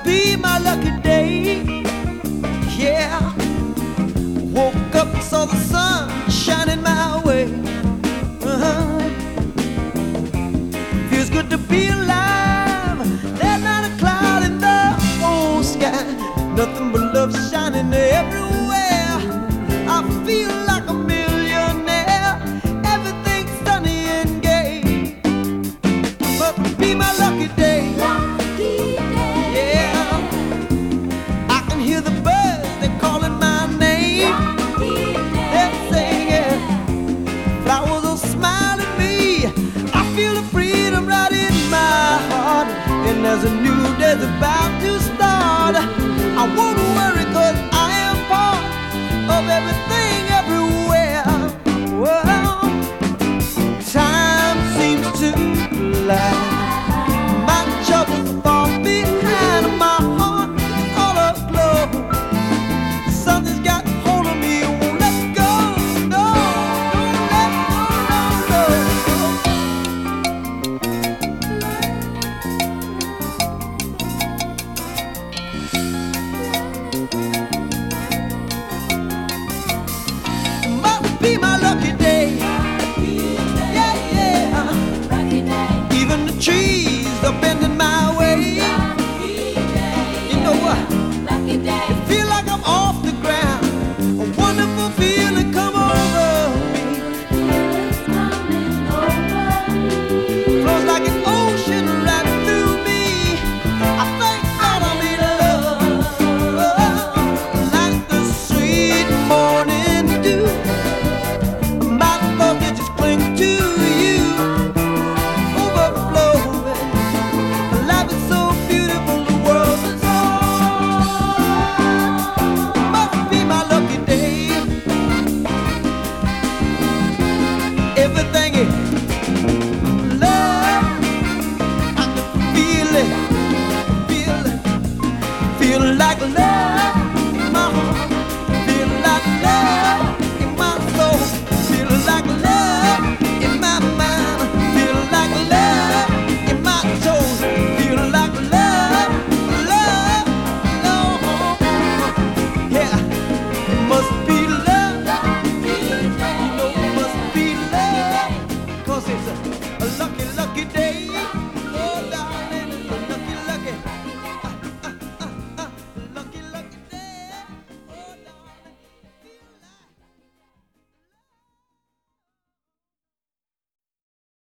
be my lucky day. Yeah, woke up and saw the sun shining my way. Feels good to be alive. There's not a cloud in the whole sky. Nothing but love shining everywhere. I feel like a millionaire. Everything's sunny and gay. Must be my lucky day. Yeah, I can hear the birds, they're calling my name. They're singing, flowers will smile at me. I feel the freedom right in my heart, and there's a new day about